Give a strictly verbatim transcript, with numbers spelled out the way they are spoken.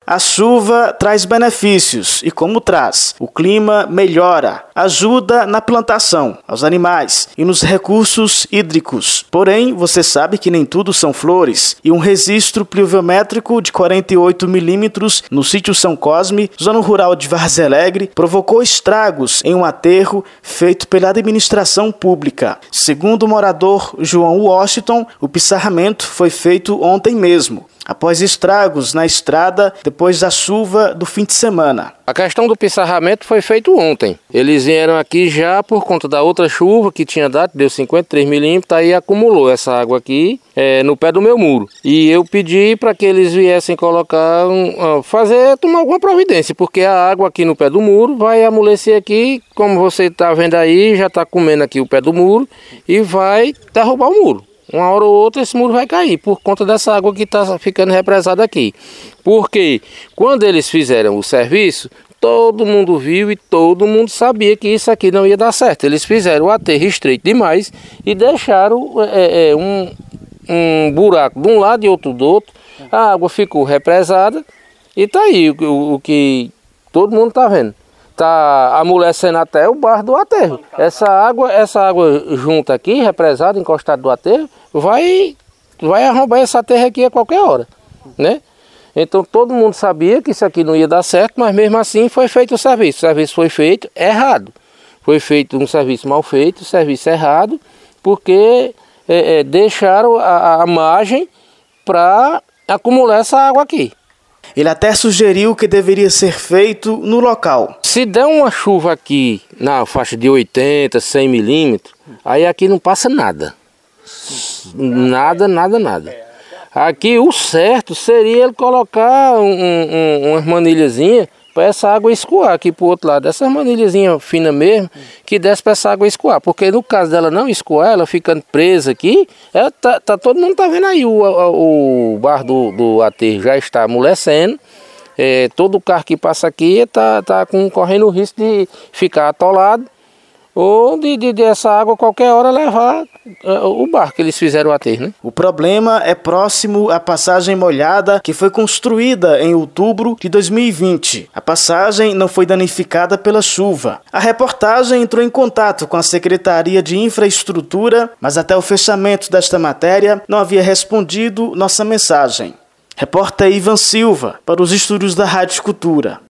A chuva traz benefícios e, como traz, o clima melhora, ajuda na plantação, aos animais e nos recursos hídricos. Porém, você sabe que nem tudo são flores e um registro pluviométrico de quarenta e oito milímetros no sítio São Cosme, zona rural de Várzea Alegre, provocou estragos em um aterro feito pela administração pública. Segundo o morador João Washington, o pissarramento foi feito ontem mesmo, após estragos na estrada depois da chuva do fim de semana. A questão do pissarramento foi feito ontem. Eles vieram aqui já por conta da outra chuva que tinha dado, deu cinquenta e três milímetros, aí acumulou essa água aqui é, no pé do meu muro. E eu pedi para que eles viessem colocar, um, fazer, tomar alguma providência, porque a água aqui no pé do muro vai amolecer aqui, como você está vendo aí, já está comendo aqui o pé do muro e vai derrubar o muro. Uma hora ou outra esse muro vai cair por conta dessa água que está ficando represada aqui. Porque quando eles fizeram o serviço, todo mundo viu e todo mundo sabia que isso aqui não ia dar certo. Eles fizeram o aterro estreito demais e deixaram é, é, um, um buraco de um lado e outro do outro. A água ficou represada e está aí o, o que todo mundo está vendo. Está amolecendo até o barro do aterro. Essa água, essa água junta aqui, represada, encostada do aterro, vai, vai arrombar esse aterro aqui a qualquer hora, né? Então todo mundo sabia que isso aqui não ia dar certo, mas mesmo assim foi feito o serviço. O serviço foi feito errado. Foi feito um serviço mal feito, serviço errado, porque é, é, deixaram a, a margem para acumular essa água aqui. Ele até sugeriu que deveria ser feito no local. Se der uma chuva aqui na faixa de oitenta, cem milímetros, aí aqui não passa nada. Nada, nada, nada. Aqui o certo seria ele colocar um, um, umas manilhazinhas para essa água escoar aqui para o outro lado. Essas manilhazinhas finas mesmo, que desce para essa água escoar. Porque no caso dela não escoar, ela ficando presa aqui, ela tá, tá, todo mundo está vendo aí, o, o, o barro do, do aterro já está amolecendo. É, todo o carro que passa aqui está tá com, correndo o risco de ficar atolado ou de, de, de essa água qualquer hora levar uh, o barco que eles fizeram o aterro, né? O problema é próximo à passagem molhada que foi construída em outubro de dois mil e vinte. A passagem não foi danificada pela chuva. A reportagem entrou em contato com a Secretaria de Infraestrutura, mas até o fechamento desta matéria não havia respondido nossa mensagem. Repórter Ivan Silva, para os estúdios da Rádio Cultura.